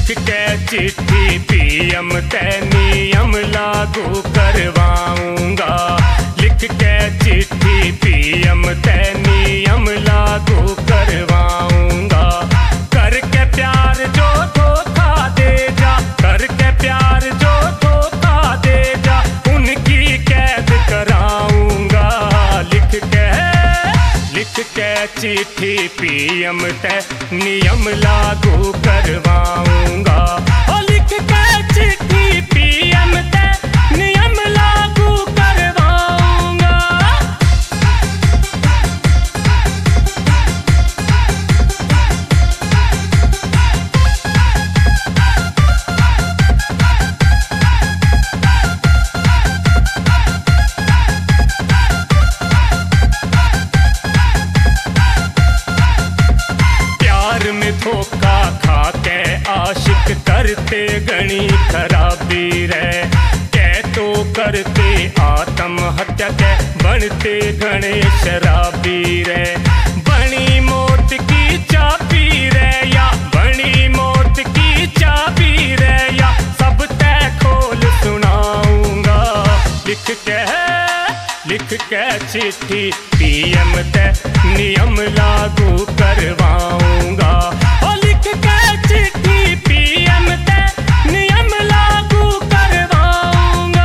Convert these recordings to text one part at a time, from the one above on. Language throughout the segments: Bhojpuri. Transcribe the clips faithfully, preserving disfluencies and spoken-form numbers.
लिख के चिट्ठी पीएम ते नियम लागू करवाऊंगा। लिख के चिट्ठी पीएम ते नियम लागू करवाऊंगा। करके प्यार जो धोखा दे जा, करके प्यार जो धोखा दे जा, उनकी कैद कराऊंगा। लिख के लिख के चिट्ठी पीएम ते नियम लागू करवाऊंगा। और लिख के चिट्ठी पीएम ते नियम लागू करवाऊंगा। धोखा खा के आशिक करते गणी खराबी रे, कै तो करते आत्महत्या के बनते घने शराबी रे। बनी मौत की चाबी रे या बनी मौत की चाबी रे या सब तय खोल सुनाऊंगा। लिख के लिख के चिट्ठी पीएम ते नियम लागू करवाऊंगा। और लिख के चिट्ठी पीएम ते नियम लागू करवाऊंगा।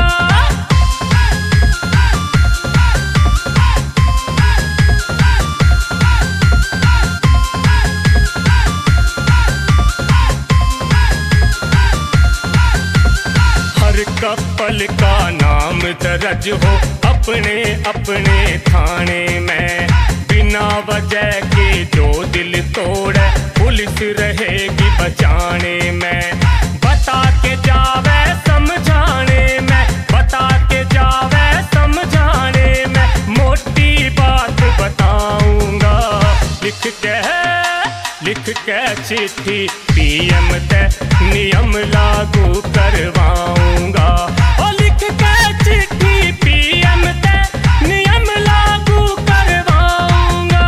हर कपल का नाम दर्ज हो अपने अपने थाने में, बिना वजह के जो दिल तोड़े पुलिस रहेगी बचाने में। बता के जावे समझाने में, बता के जावे समझाने में, मोटी बात बताऊंगा। लिख के लिख के चिट्ठी पीएम ते नियम लागू करवाऊंगा। और लिख के चिट्ठी पीएम ते नियम लागू करवाऊंगा।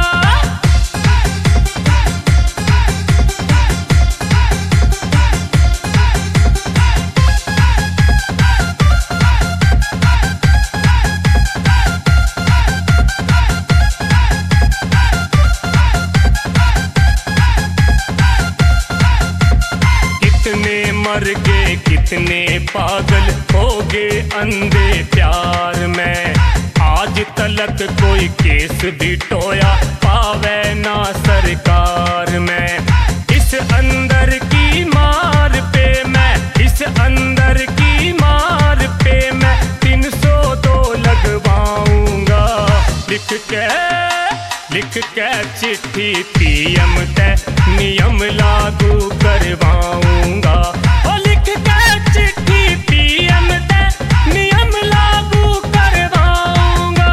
कितने मर गए कितने पागल हो गए अंधे प्यार में, आज तलक कोई केस भी टोया पावे ना सरकार में। इस अंदर की मार पे मैं, इस अंदर की मार पे मैं तीन सौ दो लगवाऊंगा। लिख के लिख के चिट्ठी पीएम ते नियम लागू करवाऊंगा। और लिख के चिट्ठी पीएम ते नियम लागू करवाऊंगा।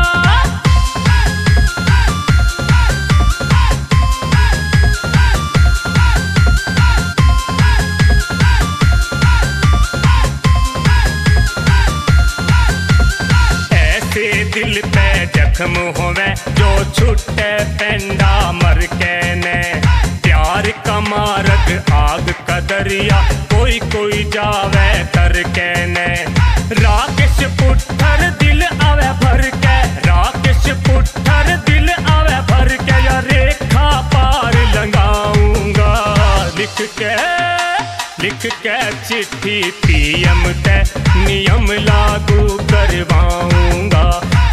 ऐसे दिल पे जख्म होवे जो छुट्टे पेंडा मर के ने, प्यार का मार्ग आग का दरिया कोई कोई जावे तर के ने। राकेश पुत्थर दिल आवे भर के, राकेश पुत्थर दिल आवे भर के, या रेखा पार लगाऊंगा। लिख के लिख के चिट्ठी पीएम ते नियम लागू करवाऊंगा।